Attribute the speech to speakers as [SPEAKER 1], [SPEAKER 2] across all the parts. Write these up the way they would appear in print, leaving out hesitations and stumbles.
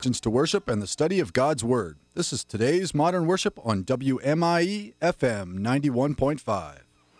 [SPEAKER 1] To worship and the study of God's Word. This is today's Modern Worship on WMIE FM 91.5.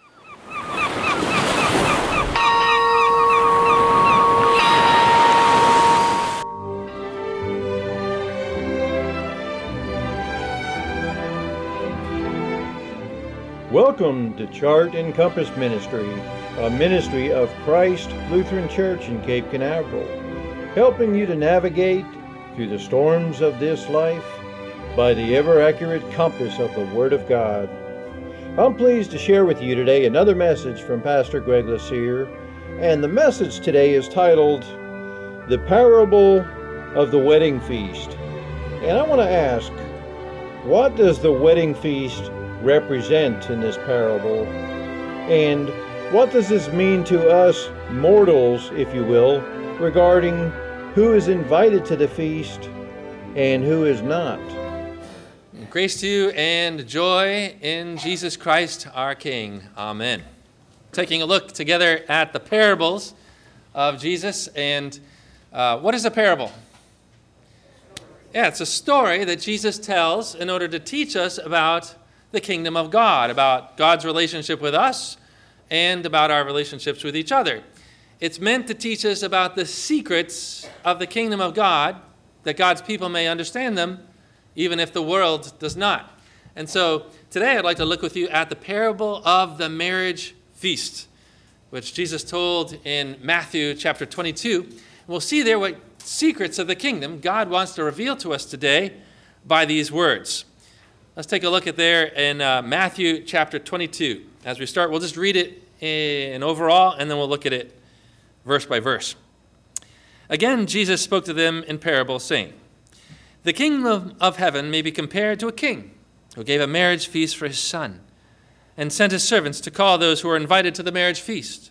[SPEAKER 2] Welcome to Chart and Compass Ministry, a ministry of Christ Lutheran Church in Cape Canaveral, helping you to navigate through the storms of this life by the ever-accurate compass of the Word of God. I'm pleased to share with you today another message from Pastor Greg Lassere, and the message today is titled, The Parable of the Wedding Feast. And I want to ask, what does the wedding feast represent in this parable? And what does this mean to us mortals, if you will, regarding who is invited to the feast and who is not?
[SPEAKER 3] Grace to you and joy in Jesus Christ our King. Amen. Taking a look together at the parables of Jesus. And what is a parable? Yeah, it's a story that Jesus tells in order to teach us about the kingdom of God, about God's relationship with us, and about our relationships with each other. It's meant to teach us about the secrets of the kingdom of God, that God's people may understand them, even if the world does not. And so today I'd like to look with you at the parable of the marriage feast, which Jesus told in Matthew chapter 22. We'll see there what secrets of the kingdom God wants to reveal to us today by these words. Let's take a look at there in Matthew chapter 22. As we start, we'll just read it in overall, and then we'll look at it verse by verse. Again, Jesus spoke to them in parables, saying, The kingdom of heaven may be compared to a king who gave a marriage feast for his son and sent his servants to call those who were invited to the marriage feast.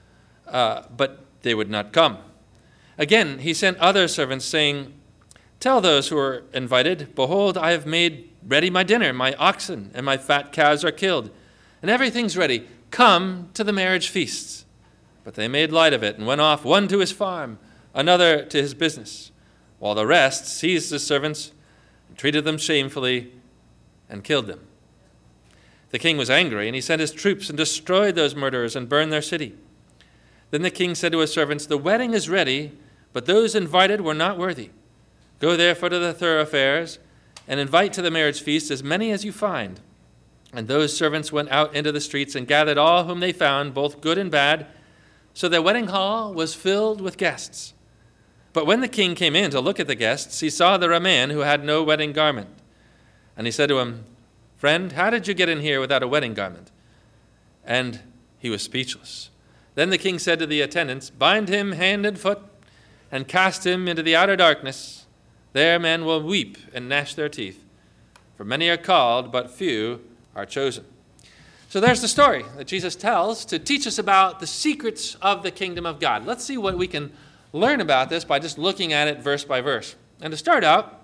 [SPEAKER 3] But they would not come. Again, he sent other servants, saying, Tell those who are invited, Behold, I have made ready my dinner. My oxen and my fat calves are killed, and everything's ready. Come to the marriage feast. But they made light of it and went off, one to his farm, another to his business, while the rest seized the servants and treated them shamefully and killed them. The king was angry, and he sent his troops and destroyed those murderers and burned their city. Then the king said to his servants, The wedding is ready, but those invited were not worthy. Go therefore to the thoroughfares and invite to the marriage feast as many as you find. And those servants went out into the streets and gathered all whom they found, both good and bad. So their wedding hall was filled with guests. But when the king came in to look at the guests, he saw there a man who had no wedding garment. And he said to him, Friend, how did you get in here without a wedding garment? And he was speechless. Then the king said to the attendants, Bind him hand and foot and cast him into the outer darkness. There men will weep and gnash their teeth. For many are called, but few are chosen. So there's the story that Jesus tells to teach us about the secrets of the kingdom of God. Let's see what we can learn about this by just looking at it verse by verse. And to start out,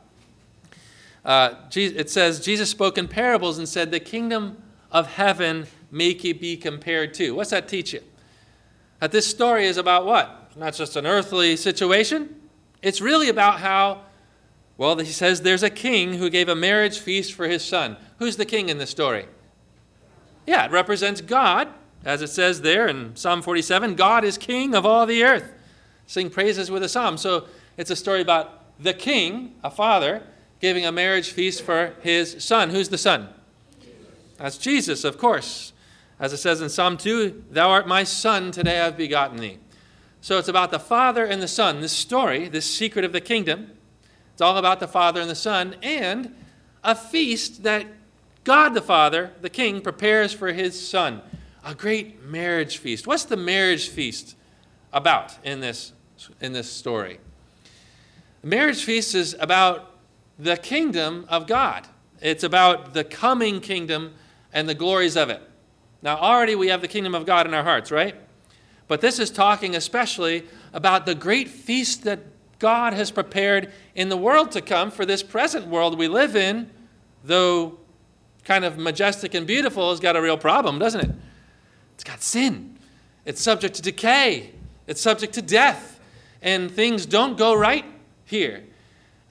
[SPEAKER 3] it says, Jesus spoke in parables and said, the kingdom of heaven may be compared to. What's that teach you? That this story is about what? Not just an earthly situation. It's really about how, well, he says there's a king who gave a marriage feast for his son. Who's the king in this story? Yeah, it represents God, as it says there in Psalm 47, God is king of all the earth. Sing praises with a psalm. So it's a story about the king, a father, giving a marriage feast for his son. Who's the son? That's Jesus, of course. As it says in Psalm 2, Thou art my son, today I've begotten thee. So it's about the Father and the Son. This story, this secret of the kingdom, it's all about the Father and the Son, and a feast that God the Father, the King, prepares for his Son. A great marriage feast. What's the marriage feast about in this story? The marriage feast is about the kingdom of God. It's about the coming kingdom and the glories of it. Now, already we have the kingdom of God in our hearts, right? But this is talking especially about the great feast that God has prepared in the world to come for this present world we live in, though kind of majestic and beautiful, has got a real problem, doesn't it? It's got sin. It's subject to decay. It's subject to death. And things don't go right here.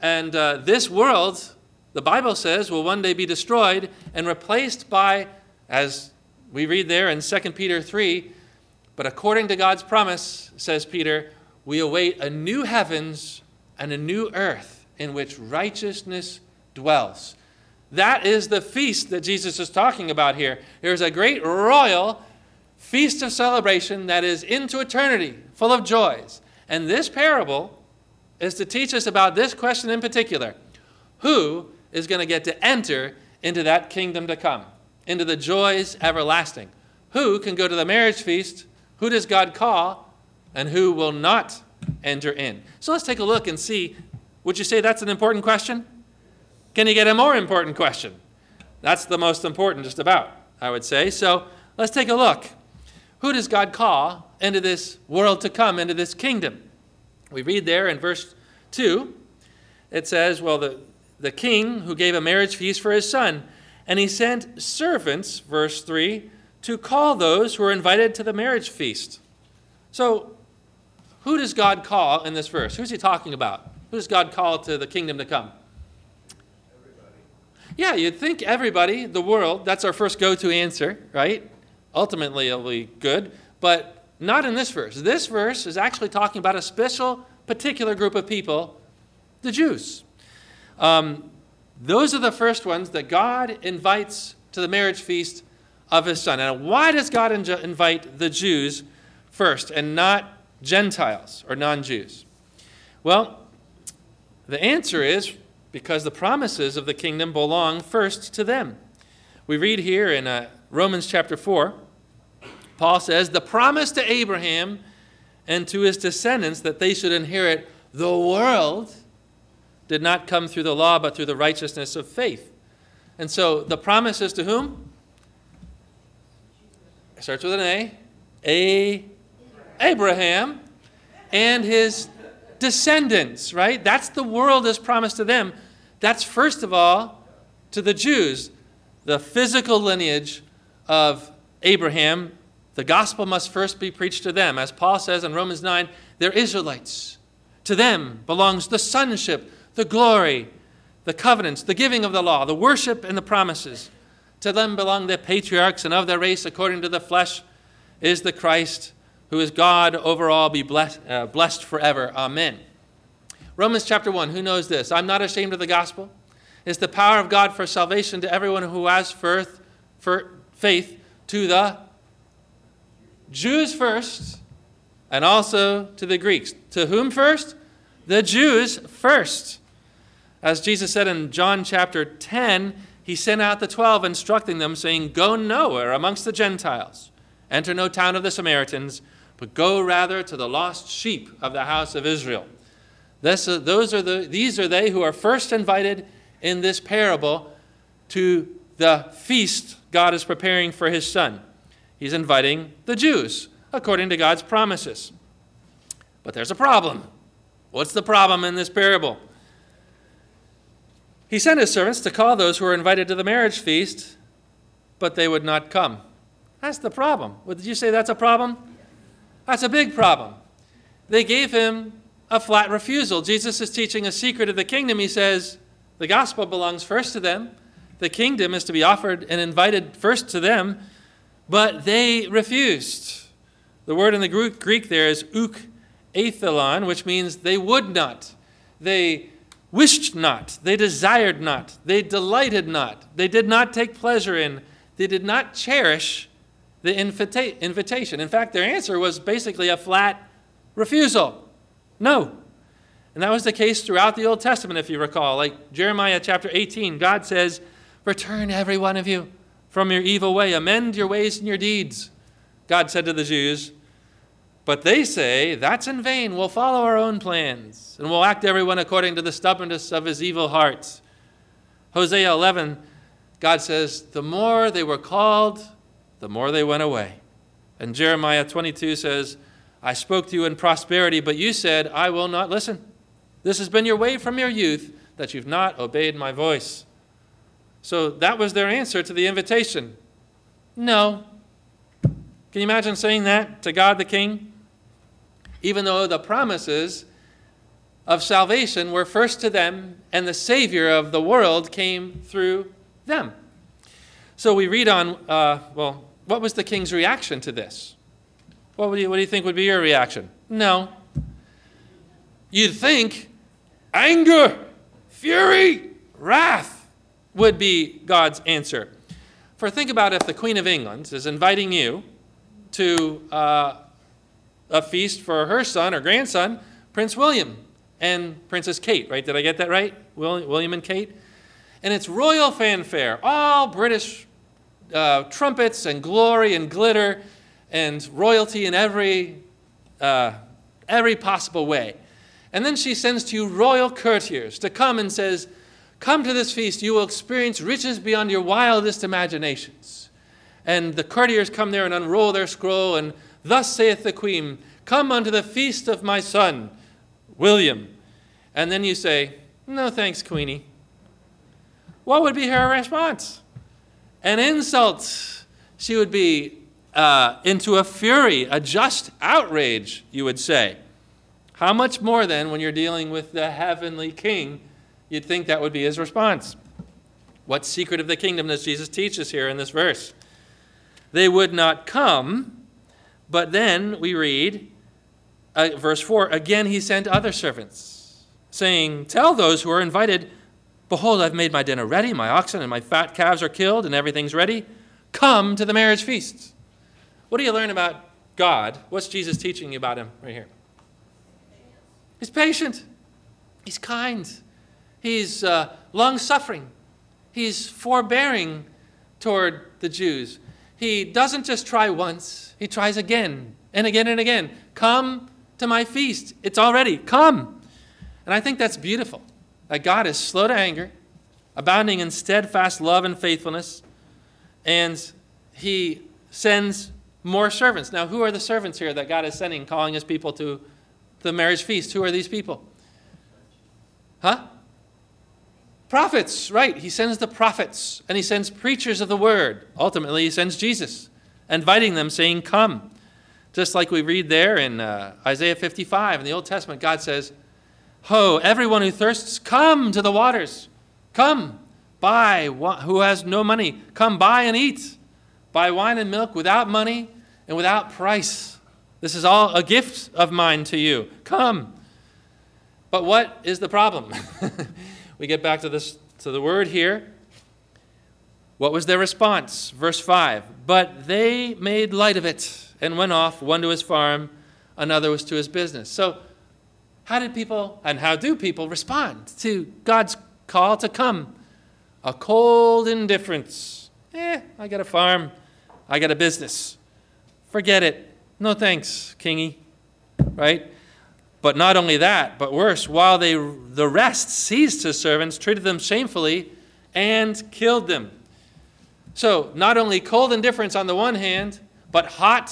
[SPEAKER 3] And this world, the Bible says, will one day be destroyed and replaced by, as we read there in 2 Peter 3, but according to God's promise, says Peter, we await a new heavens and a new earth in which righteousness dwells. That is the feast that Jesus is talking about here. There's a great royal feast of celebration that is into eternity, full of joys. And this parable is to teach us about this question in particular. Who is going to get to enter into that kingdom to come, into the joys everlasting? Who can go to the marriage feast? Who does God call? And who will not enter in? So let's take a look and see. Would you say that's an important question? Can you get a more important question? That's the most important just about, I would say. So let's take a look. Who does God call into this world to come, into this kingdom? We read there in verse 2, it says, well, the king who gave a marriage feast for his son, and he sent servants, verse 3, to call those who were invited to the marriage feast. So who does God call in this verse? Who's he talking about? Who does God call to the kingdom to come?
[SPEAKER 2] Everybody.
[SPEAKER 3] Yeah, you'd think everybody, the world, that's our first go-to answer, right? Ultimately, it'll be good, but not in this verse. This verse is actually talking about a special, particular group of people, the Jews. Those are the first ones that God invites to the marriage feast of his son. And why does God invite the Jews first and not Gentiles or non-Jews? Well, the answer is because the promises of the kingdom belong first to them. We read here in Romans chapter 4, Paul says, the promise to Abraham and to his descendants that they should inherit the world did not come through the law, but through the righteousness of faith. And so the promise is to whom? It starts with an A. Abraham and his descendants, right? That's the world is promised to them. That's first of all to the Jews, the physical lineage of Abraham. The gospel must first be preached to them. As Paul says in Romans 9, they're Israelites. To them belongs the sonship, the glory, the covenants, the giving of the law, the worship and the promises. To them belong the patriarchs, and of their race, according to the flesh, is the Christ, who is God over all, be blessed forever. Amen. Romans chapter 1, who knows this? I'm not ashamed of the gospel. It's the power of God for salvation to everyone who has faith, to the Jews first, and also to the Greeks. To whom first? The Jews first. As Jesus said in John chapter 10, he sent out the 12, instructing them, saying, go nowhere amongst the Gentiles. Enter no town of the Samaritans, but go rather to the lost sheep of the house of Israel. These are they who are first invited in this parable to the feast God is preparing for his son. He's inviting the Jews according to God's promises. But there's a problem. What's the problem in this parable? He sent his servants to call those who were invited to the marriage feast, but they would not come. That's the problem. Did you say that's a problem? That's a big problem. They gave him a flat refusal. Jesus is teaching a secret of the kingdom. He says the gospel belongs first to them. The kingdom is to be offered and invited first to them, but they refused. The word in the Greek there is athelon, which means they would not. They wished not. They desired not. They delighted not. They did not take pleasure in. They did not cherish the invitation. In fact, their answer was basically a flat refusal. No. And that was the case throughout the Old Testament, if you recall. Like Jeremiah chapter 18, God says, return every one of you from your evil way. Amend your ways and your deeds, God said to the Jews. But they say, that's in vain. We'll follow our own plans, and we'll act everyone according to the stubbornness of his evil hearts. Hosea 11, God says, the more they were called, the more they went away. And Jeremiah 22 says, I spoke to you in prosperity, but you said, I will not listen. This has been your way from your youth, that you've not obeyed my voice. So that was their answer to the invitation. No. Can you imagine saying that to God the King? Even though the promises of salvation were first to them, and the Savior of the world came through them. So we read on, what was the king's reaction to this? What do you think would be your reaction? No. You'd think anger, fury, wrath would be God's answer. For think about if the Queen of England is inviting you to a feast for her son or grandson, Prince William and Princess Kate, right? Did I get that right? William and Kate? And it's royal fanfare, all British trumpets and glory and glitter and royalty in every possible way. And then she sends to you royal courtiers to come and says, come to this feast, you will experience riches beyond your wildest imaginations. And the courtiers come there and unroll their scroll, and thus saith the queen, come unto the feast of my son, William. And then you say, no thanks, Queenie. What would be her response? An insult. She would be into a fury, a just outrage, you would say. How much more then when you're dealing with the heavenly king, you'd think that would be his response. What secret of the kingdom does Jesus teach us here in this verse? They would not come, but then we read, verse 4, again he sent other servants, saying, tell those who are invited, behold, I've made my dinner ready, my oxen and my fat calves are killed, and everything's ready. Come to the marriage feast. What do you learn about God? What's Jesus teaching you about him right here? He's patient. He's kind. He's long-suffering. He's forbearing toward the Jews. He doesn't just try once. He tries again and again and again. Come to my feast. It's all ready. Come. And I think that's beautiful. That God is slow to anger, abounding in steadfast love and faithfulness, and he sends more servants. Now, who are the servants here that God is sending, calling his people to the marriage feast? Who are these people? Huh? Prophets, right. He sends the prophets, and he sends preachers of the word. Ultimately, he sends Jesus, inviting them, saying, come. Just like we read there in Isaiah 55 in the Old Testament, God says, ho, everyone who thirsts, come to the waters. Come, buy, who has no money, come buy and eat. Buy wine and milk without money and without price. This is all a gift of mine to you. Come. But what is the problem? We get back to the word here. What was their response? Verse 5. But they made light of it and went off, one to his farm, another was to his business. So how do people respond to God's call to come? A cold indifference. I got a farm. I got a business. Forget it. No thanks, kingy. Right? But not only that, but worse, while the rest seized his servants, treated them shamefully, and killed them. So not only cold indifference on the one hand, but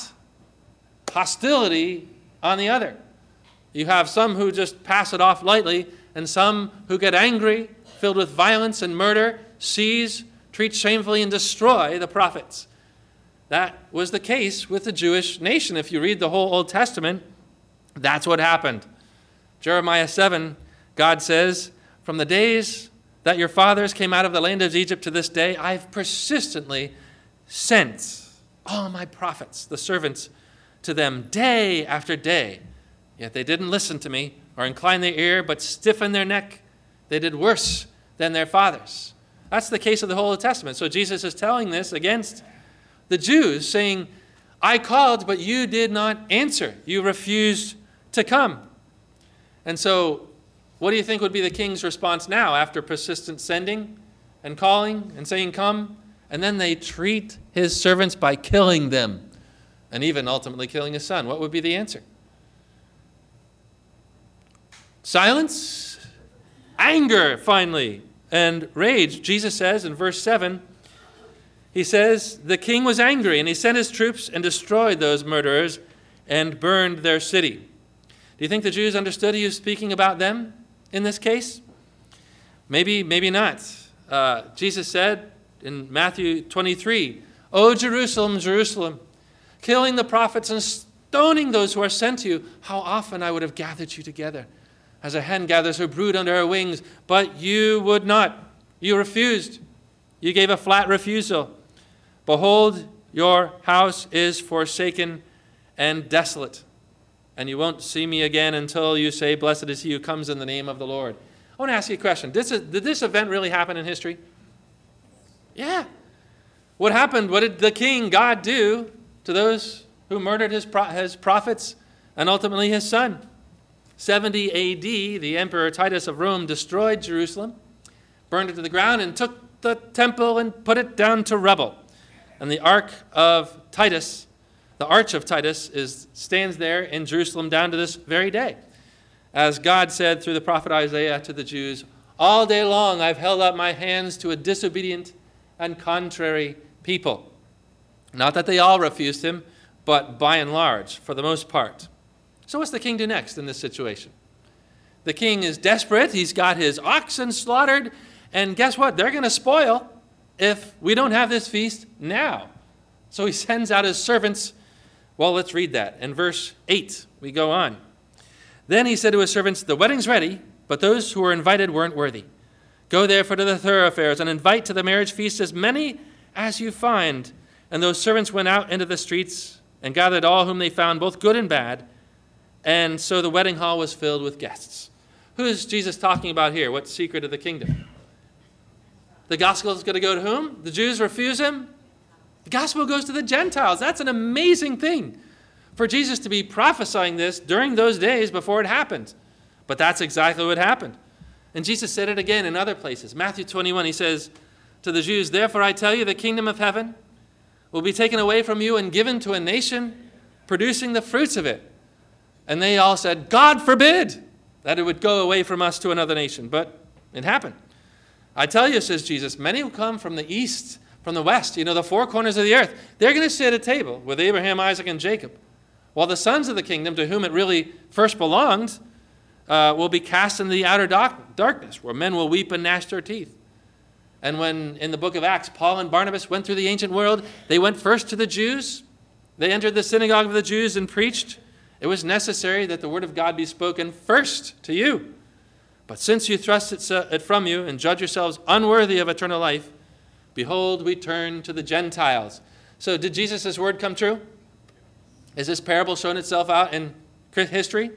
[SPEAKER 3] hostility on the other. You have some who just pass it off lightly, and some who get angry, filled with violence and murder, seize, treat shamefully, and destroy the prophets. That was the case with the Jewish nation. If you read the whole Old Testament, that's what happened. Jeremiah 7, God says, from the days that your fathers came out of the land of Egypt to this day, I've persistently sent all my prophets, the servants, to them day after day. Yet they didn't listen to me or incline their ear, but stiffened their neck. They did worse than their fathers. That's the case of the whole Old Testament. So Jesus is telling this against the Jews, saying, I called, but you did not answer. You refused to come. And so what do you think would be the king's response now after persistent sending and calling and saying, come? And then they treat his servants by killing them and even ultimately killing his son. What would be the answer? Silence, anger, finally, and rage. Jesus says in verse 7, he says, the king was angry, and he sent his troops and destroyed those murderers and burned their city. Do you think the Jews understood he was speaking about them in this case? Maybe, maybe not. Jesus said in Matthew 23, O Jerusalem, Jerusalem, killing the prophets and stoning those who are sent to you, how often I would have gathered you together, as a hen gathers her brood under her wings. But you would not. You refused. You gave a flat refusal. Behold, your house is forsaken and desolate, and you won't see me again until you say, blessed is he who comes in the name of the Lord. I want to ask you a question. Did this event really happen in history? Yeah. What happened? What did the king, God, do to those who murdered his prophets and ultimately his son? 70 A.D., the Emperor Titus of Rome destroyed Jerusalem, burned it to the ground, and took the temple and put it down to rubble. And the Arch of Titus stands there in Jerusalem down to this very day. As God said through the prophet Isaiah to the Jews, all day long I've held out my hands to a disobedient and contrary people. Not that they all refused him, but by and large, for the most part. So what's the king do next in this situation? The king is desperate. He's got his oxen slaughtered. And guess what? They're going to spoil if we don't have this feast now. So he sends out his servants. Well, let's read that. In verse 8, we go on. Then he said to his servants, the wedding's ready, but those who were invited weren't worthy. Go therefore to the thoroughfares and invite to the marriage feast as many as you find. And those servants went out into the streets and gathered all whom they found, both good and bad. And so the wedding hall was filled with guests. Who is Jesus talking about here? What secret of the kingdom? The gospel is going to go to whom? The Jews refuse him? The gospel goes to the Gentiles. That's an amazing thing for Jesus to be prophesying this during those days before it happened. But that's exactly what happened. And Jesus said it again in other places. Matthew 21, he says to the Jews, therefore I tell you, the kingdom of heaven will be taken away from you and given to a nation producing the fruits of it. And they all said, God forbid that it would go away from us to another nation. But it happened. I tell you, says Jesus, many will come from the east, from the west, the four corners of the earth. They're going to sit at table with Abraham, Isaac, and Jacob. While the sons of the kingdom, to whom it really first belonged, will be cast into the outer darkness, where men will weep and gnash their teeth. And when, in the book of Acts, Paul and Barnabas went through the ancient world, they went first to the Jews. They entered the synagogue of the Jews and preached. It was necessary that the word of God be spoken first to you. But since you thrust it from you and judge yourselves unworthy of eternal life, behold, we turn to the Gentiles. So did Jesus' word come true? Is this parable shown itself out in history?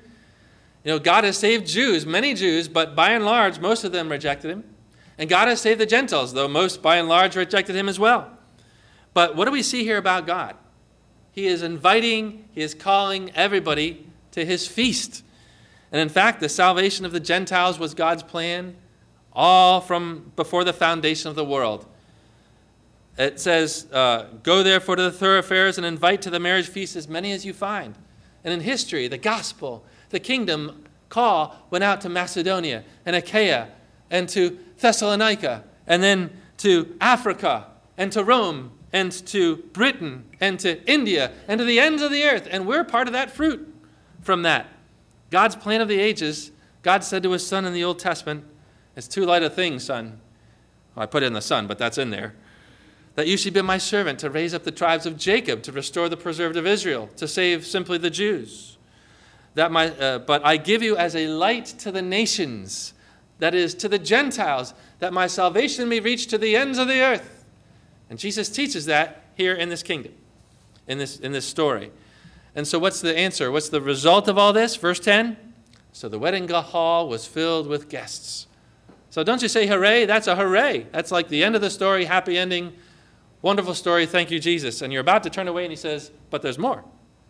[SPEAKER 3] God has saved Jews, many Jews, but by and large, most of them rejected him. And God has saved the Gentiles, though most by and large rejected him as well. But what do we see here about God? He is inviting, he is calling everybody to his feast. And in fact, the salvation of the Gentiles was God's plan all from before the foundation of the world. It says, go therefore to the thoroughfares and invite to the marriage feast as many as you find. And in history, the gospel, the kingdom call went out to Macedonia and Achaia and to Thessalonica and then to Africa and to Rome and to Britain and to India and to the ends of the earth. And we're part of that fruit from that. God's plan of the ages, God said to his son in the Old Testament, it's too light a thing, son. Well, I put it in the son, but that's in there. That you should be my servant to raise up the tribes of Jacob, to restore the preserved of Israel, to save simply the Jews. But I give you as a light to the nations, that is, to the Gentiles, that my salvation may reach to the ends of the earth. And Jesus teaches that here in this kingdom, in this story. And so what's the answer? What's the result of all this? Verse 10, so the wedding hall was filled with guests. So don't you say hooray? That's a hooray. That's like the end of the story, happy ending, wonderful story, thank you, Jesus. And you're about to turn away and he says, but there's more.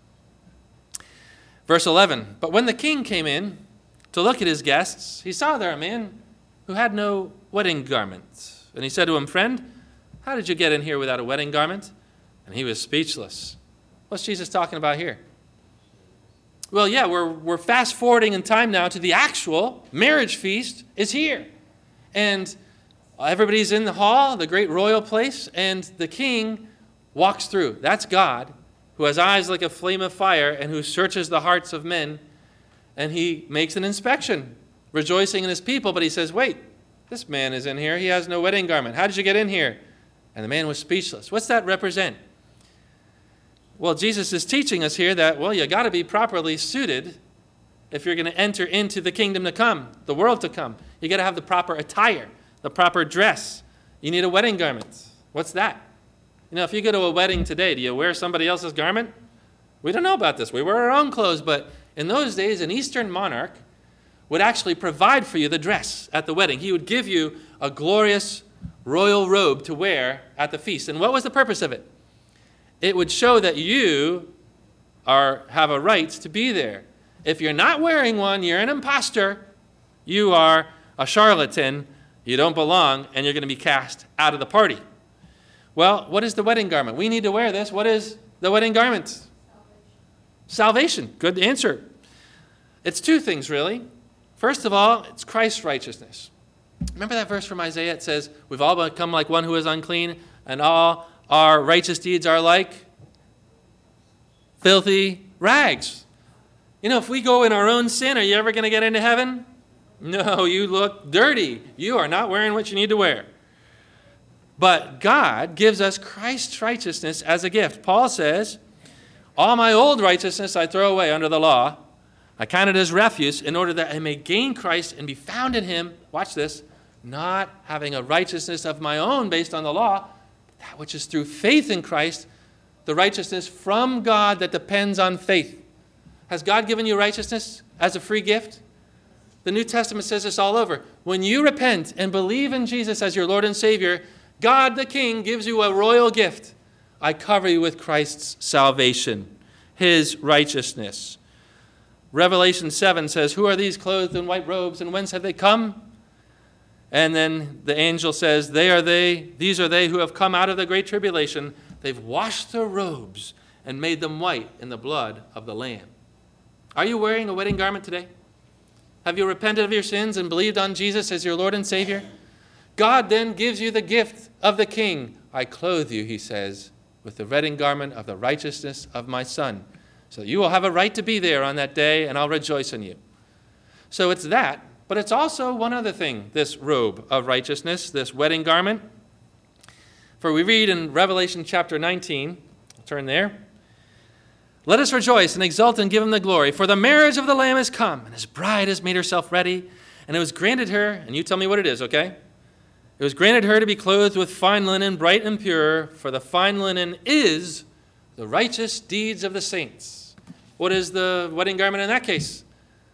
[SPEAKER 3] Verse 11, but when the king came in to look at his guests, he saw there a man who had no wedding garment. And he said to him, friend, how did you get in here without a wedding garment? And he was speechless. What's Jesus talking about here? Well, yeah, we're fast forwarding in time now to the actual marriage feast is here. And everybody's in the hall, the great royal place, and the king walks through. That's God, who has eyes like a flame of fire and who searches the hearts of men. And he makes an inspection, rejoicing in his people. But he says, wait, this man is in here. He has no wedding garment. How did you get in here? And the man was speechless. What's that represent? Well, Jesus is teaching us here that, well, you got to be properly suited if you're going to enter into the kingdom to come, the world to come, you got to have the proper attire, the proper dress. You need a wedding garment. What's that? You know, if you go to a wedding today, do you wear somebody else's garment? We don't know about this. We wear our own clothes, but in those days, an Eastern monarch would actually provide for you the dress at the wedding. He would give you a glorious royal robe to wear at the feast. And what was the purpose of it? It would show that you have a right to be there. If you're not wearing one, you're an imposter. You are a charlatan. You don't belong, and you're going to be cast out of the party. Well, what is the wedding garment? We need to wear this. What is the wedding garment? Salvation. Good answer. It's two things, really. First of all, it's Christ's righteousness. Remember that verse from Isaiah? It says, we've all become like one who is unclean, and all our righteous deeds are like filthy rags. You know, if we go in our own sin, are you ever going to get into heaven? No, you look dirty. You are not wearing what you need to wear. But God gives us Christ's righteousness as a gift. Paul says, all my old righteousness I throw away under the law. I count it as refuse in order that I may gain Christ and be found in him. Watch this. Not having a righteousness of my own based on the law, that which is through faith in Christ, the righteousness from God that depends on faith. Has God given you righteousness as a free gift? The New Testament says this all over. When you repent and believe in Jesus as your Lord and Savior, God the King gives you a royal gift. I cover you with Christ's salvation, his righteousness. Revelation 7 says, who are these clothed in white robes, and whence have they come? And then the angel says, these are they who have come out of the great tribulation. They've washed their robes and made them white in the blood of the Lamb. Are you wearing a wedding garment today? Have you repented of your sins and believed on Jesus as your Lord and Savior? God then gives you the gift of the King. I clothe you, he says, with the wedding garment of the righteousness of my Son. So you will have a right to be there on that day, and I'll rejoice in you. So it's that, but it's also one other thing, this robe of righteousness, this wedding garment. For we read in Revelation chapter 19, I'll turn there. Let us rejoice and exult and give him the glory, for the marriage of the Lamb is come, and his bride has made herself ready, and it was granted her, and you tell me what it is, okay? It was granted her to be clothed with fine linen, bright and pure, for the fine linen is the righteous deeds of the saints. What is the wedding garment in that case?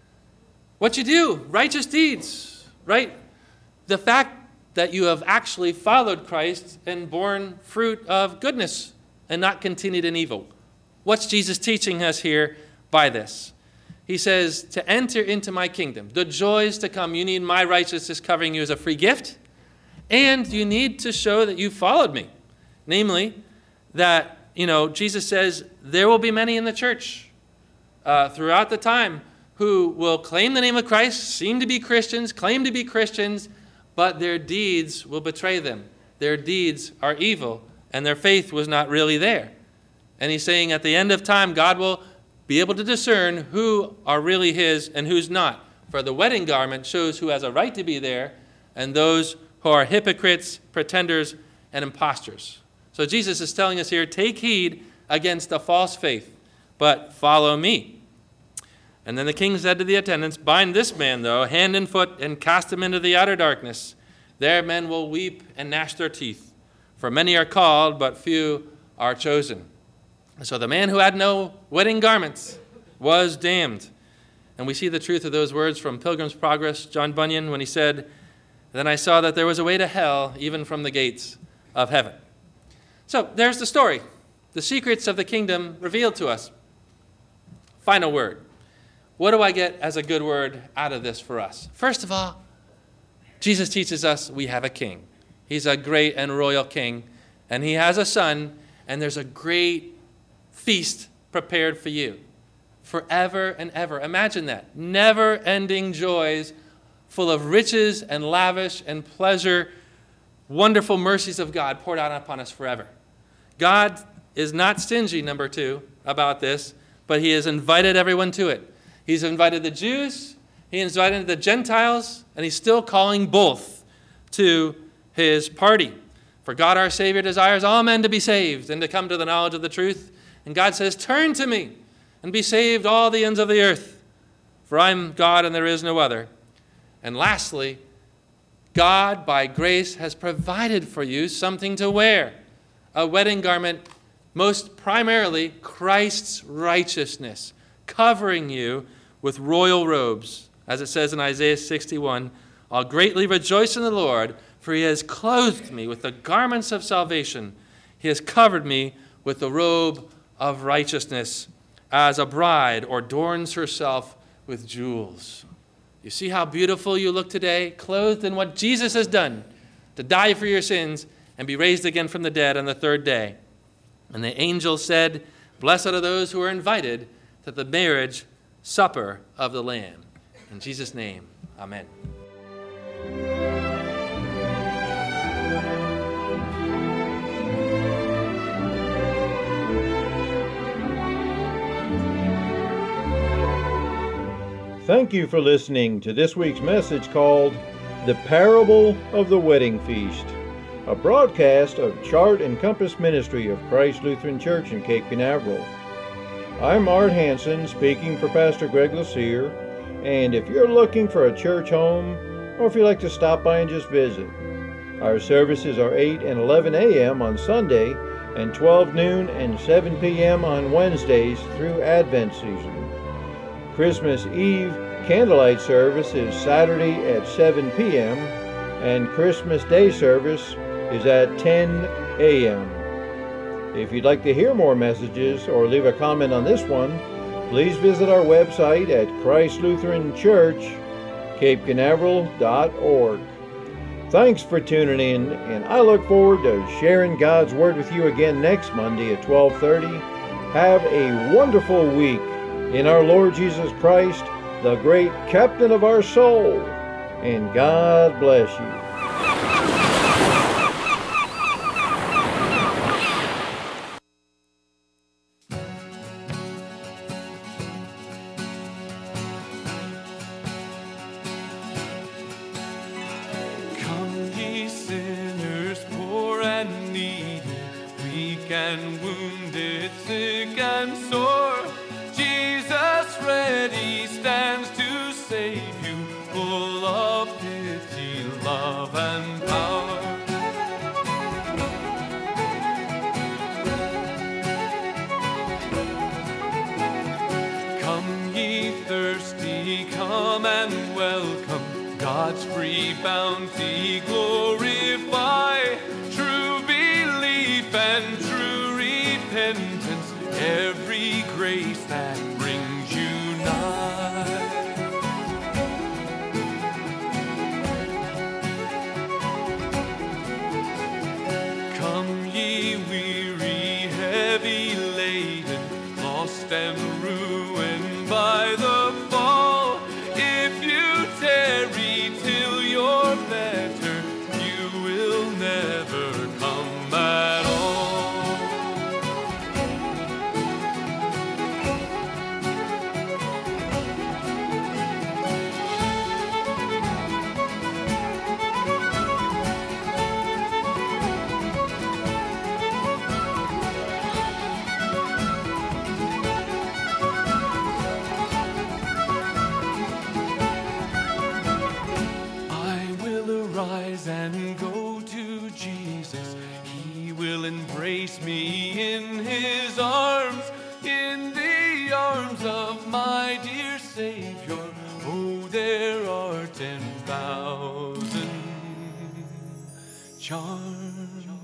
[SPEAKER 3] What you do, righteous deeds, right? The fact that you have actually followed Christ and borne fruit of goodness and not continued in evil. What's Jesus teaching us here by this? He says, to enter into my kingdom, the joys to come, you need my righteousness covering you as a free gift, and you need to show that you followed me. Namely, that, Jesus says, there will be many in the church throughout the time who will claim the name of Christ, seem to be Christians, claim to be Christians, but their deeds will betray them. Their deeds are evil, and their faith was not really there. And he's saying at the end of time, God will be able to discern who are really his and who's not. For the wedding garment shows who has a right to be there, and those who are hypocrites, pretenders, and impostors. So Jesus is telling us here, take heed against a false faith, but follow me. And then the king said to the attendants, bind this man, though, hand and foot, and cast him into the outer darkness. There men will weep and gnash their teeth. For many are called, but few are chosen. So the man who had no wedding garments was damned. And we see the truth of those words from Pilgrim's Progress, John Bunyan, when he said, then I saw that there was a way to hell, even from the gates of heaven. So there's the story. The secrets of the kingdom revealed to us. Final word. What do I get as a good word out of this for us? First of all, Jesus teaches us we have a king. He's a great and royal king, and he has a son, and there's a great feast prepared for you forever and ever. Imagine that. Never-ending joys full of riches and lavish and pleasure, wonderful mercies of God poured out upon us forever. God is not stingy, number two, about this, but he has invited everyone to it. He's invited the Jews, he invited the Gentiles, and he's still calling both to his party. For God our Savior desires all men to be saved and to come to the knowledge of the truth. And God says, turn to me and be saved all the ends of the earth. for I'm God and there is no other. And lastly, God, by grace, has provided for you something to wear, a wedding garment, most primarily Christ's righteousness, covering you with royal robes. As it says in Isaiah 61, I'll greatly rejoice in the Lord, for he has clothed me with the garments of salvation. He has covered me with the robe of righteousness, as a bride adorns herself with jewels. You see how beautiful you look today, clothed in what Jesus has done to die for your sins and be raised again from the dead on the third day. And the angel said, blessed are those who are invited to the marriage supper of the Lamb. In Jesus' name, amen.
[SPEAKER 2] Thank you for listening to this week's message called The Parable of the Wedding Feast, a broadcast of Chart and Compass Ministry of Christ Lutheran Church in Cape Canaveral. I'm Art Hansen, speaking for Pastor Greg Lassere, and if you're looking for a church home, or if you'd like to stop by and just visit, our services are 8 and 11 a.m. on Sunday, and 12 noon and 7 p.m. on Wednesdays through Advent season. Christmas Eve candlelight service is Saturday at 7 p.m. and Christmas Day service is at 10 a.m. If you'd like to hear more messages or leave a comment on this one, please visit our website at Christ Lutheran Church, CapeCanaveral.org. Thanks for tuning in, and I look forward to sharing God's Word with you again next Monday at 12:30. Have a wonderful week in our Lord Jesus Christ, the great captain of our soul, and God bless you.
[SPEAKER 4] Come ye sinners, poor and needy, weak and wounded, sick and sore. Jesus ready stands to save you, full of pity, love, and power. Come ye thirsty, come and welcome God's free bounty, glorify true belief and true repentance, every grace that brings you nigh. Come ye weary, heavy laden, lost and ruined by the fall. If you tarry till you're better, you will never come at all. And go to Jesus, he will embrace me in his arms, in the arms of my dear Savior. Oh, there are 10,000 charms.